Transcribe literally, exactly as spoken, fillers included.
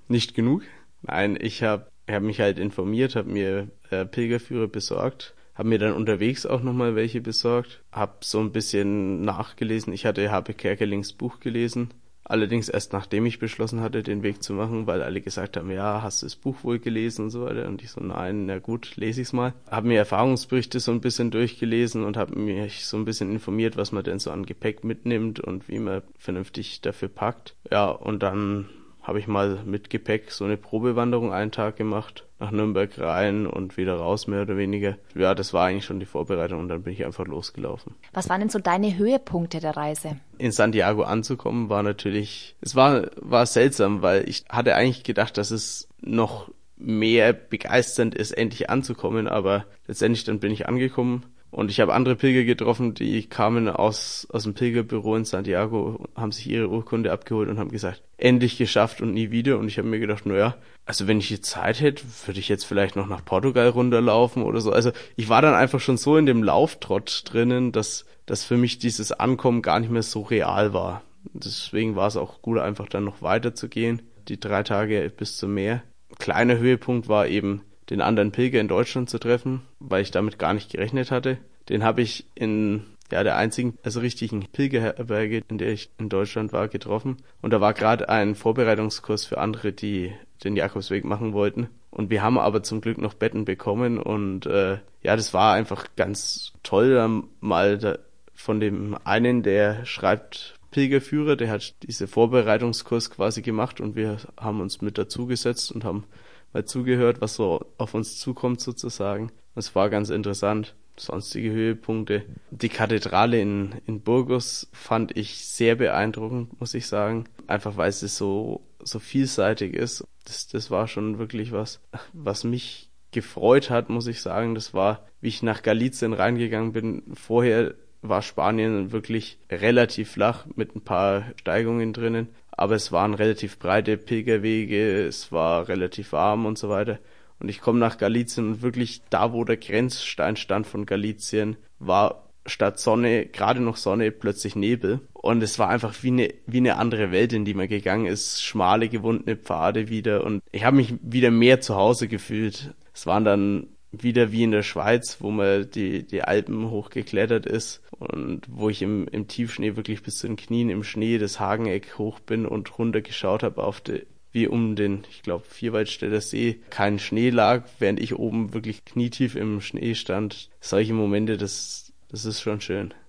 Nicht genug? Nein, ich habe hab mich halt informiert, habe mir äh, Pilgerführer besorgt, habe mir dann unterwegs auch nochmal welche besorgt, habe so ein bisschen nachgelesen. Ich hatte H P Kerkelings Buch gelesen, allerdings erst nachdem ich beschlossen hatte, den Weg zu machen, weil alle gesagt haben, ja, hast du das Buch wohl gelesen und so weiter. Und ich so, nein, na gut, lese ich's mal. Habe mir Erfahrungsberichte so ein bisschen durchgelesen und habe mich so ein bisschen informiert, was man denn so an Gepäck mitnimmt und wie man vernünftig dafür packt. Ja, und dann habe ich mal mit Gepäck so eine Probewanderung einen Tag gemacht, nach Nürnberg rein und wieder raus, mehr oder weniger. Ja, das war eigentlich schon die Vorbereitung und dann bin ich einfach losgelaufen. Was waren denn so deine Höhepunkte der Reise? In Santiago anzukommen war natürlich, es war, war seltsam, weil ich hatte eigentlich gedacht, dass es noch mehr begeisternd ist, endlich anzukommen, aber letztendlich dann bin ich angekommen. Und ich habe andere Pilger getroffen, die kamen aus, aus dem Pilgerbüro in Santiago, haben sich ihre Urkunde abgeholt und haben gesagt, endlich geschafft und nie wieder. Und ich habe mir gedacht, naja, also wenn ich jetzt Zeit hätte, würde ich jetzt vielleicht noch nach Portugal runterlaufen oder so. Also ich war dann einfach schon so in dem Lauftrott drinnen, dass, dass für mich dieses Ankommen gar nicht mehr so real war. Deswegen war es auch gut, einfach dann noch weiterzugehen, die drei Tage bis zum Meer. Kleiner Höhepunkt war eben, den anderen Pilger in Deutschland zu treffen, weil ich damit gar nicht gerechnet hatte. Den habe ich in ja der einzigen, also richtigen Pilgerherberge, in der ich in Deutschland war, getroffen. Und da war gerade ein Vorbereitungskurs für andere, die den Jakobsweg machen wollten. Und wir haben aber zum Glück noch Betten bekommen. Und äh, ja, das war einfach ganz toll, dann mal da von dem einen, der schreibt Pilgerführer, der hat diese Vorbereitungskurs quasi gemacht und wir haben uns mit dazugesetzt und haben mal zugehört, was so auf uns zukommt sozusagen. Das war ganz interessant. Sonstige Höhepunkte. Die Kathedrale in, in Burgos fand ich sehr beeindruckend, muss ich sagen. Einfach weil sie so, so vielseitig ist. Das, das war schon wirklich was, was mich gefreut hat, muss ich sagen. Das war, wie ich nach Galicien reingegangen bin. Vorher war Spanien wirklich relativ flach mit ein paar Steigungen drinnen. Aber es waren relativ breite Pilgerwege, es war relativ warm und so weiter. Und ich komme nach Galicien und wirklich da, wo der Grenzstein stand von Galicien, war statt Sonne, gerade noch Sonne, plötzlich Nebel. Und es war einfach wie eine, wie eine andere Welt, in die man gegangen ist. Schmale, gewundene Pfade wieder. Und ich habe mich wieder mehr zu Hause gefühlt. Es waren dann wieder wie in der Schweiz, wo man die, die Alpen hochgeklettert ist und wo ich im, im Tiefschnee wirklich bis zu den Knien im Schnee das Hageneck hoch bin und runtergeschaut habe auf die, wie um den, ich glaube, Vierwaldstätter See kein Schnee lag, während ich oben wirklich knietief im Schnee stand. Solche Momente, das, das ist schon schön.